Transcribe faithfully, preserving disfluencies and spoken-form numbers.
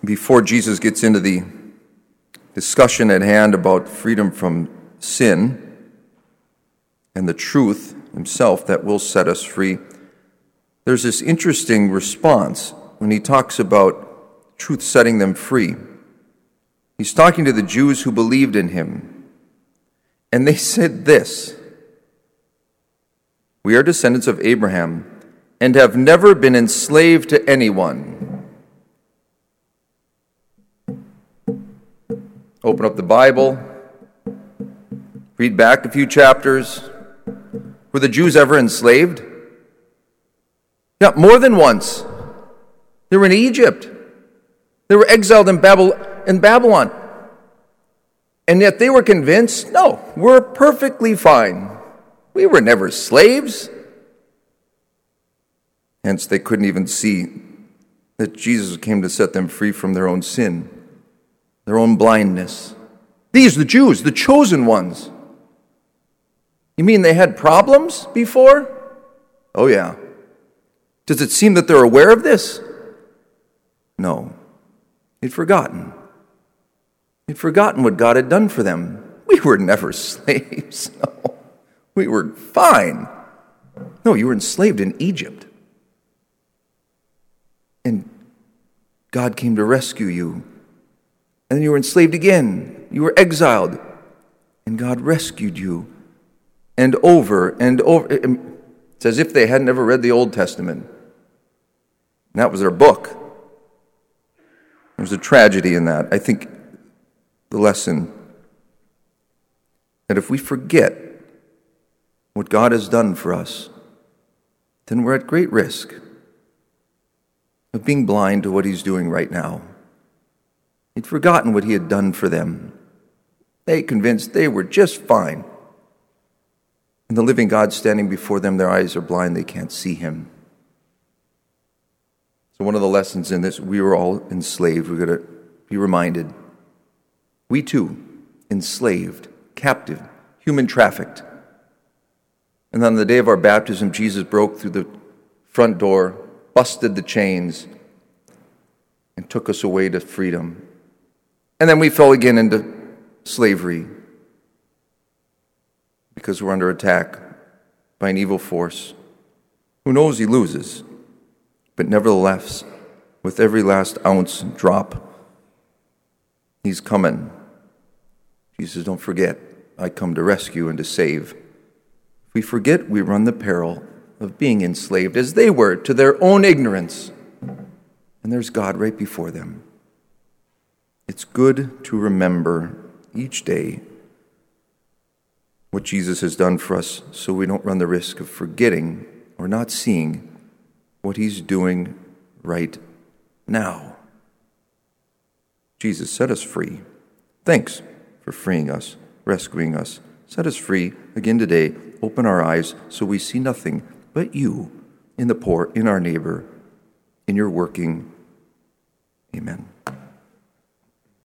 before Jesus gets into the discussion at hand about freedom from sin and the truth himself that will set us free, there's this interesting response when he talks about truth setting them free. He's talking to the Jews who believed in him, and they said this: "We are descendants of Abraham and have never been enslaved to anyone." Open up the Bible, read back a few chapters. Were the Jews ever enslaved? Yeah, more than once. They were in Egypt. They were exiled in Babylon. And yet they were convinced, no, we're perfectly fine. We were never slaves. Hence, they couldn't even see that Jesus came to set them free from their own sin, their own blindness. These, the Jews, the chosen ones. You mean they had problems before? Oh, yeah. Does it seem that they're aware of this? No. They'd forgotten. They'd forgotten what God had done for them. We were never slaves. No. We were fine. No, you were enslaved in Egypt. And God came to rescue you. And then you were enslaved again. You were exiled. And God rescued you. And over and over. It's as if they hadn't ever read the Old Testament. And that was their book. There's a tragedy in that. I think the lesson that if we forget what God has done for us, then we're at great risk of being blind to what he's doing right now. He'd forgotten what he had done for them. They convinced they were just fine. And the living God standing before them, their eyes are blind, they can't see him. So one of the lessons in this, we were all enslaved. We've got to be reminded. We too, enslaved, captive, human trafficked. And on the day of our baptism, Jesus broke through the front door, busted the chains, and took us away to freedom. And then we fell again into slavery because we're under attack by an evil force. Who knows he loses? But nevertheless, with every last ounce and drop, he's coming. Jesus, don't forget, I come to rescue and to save. If we forget, we run the peril of being enslaved, as they were, to their own ignorance. And there's God right before them. It's good to remember each day what Jesus has done for us, so we don't run the risk of forgetting or not seeing what he's doing right now. Jesus, set us free. Thanks for freeing us, rescuing us. Set us free again today. Open our eyes so we see nothing but you in the poor, in our neighbor, in your working. Amen.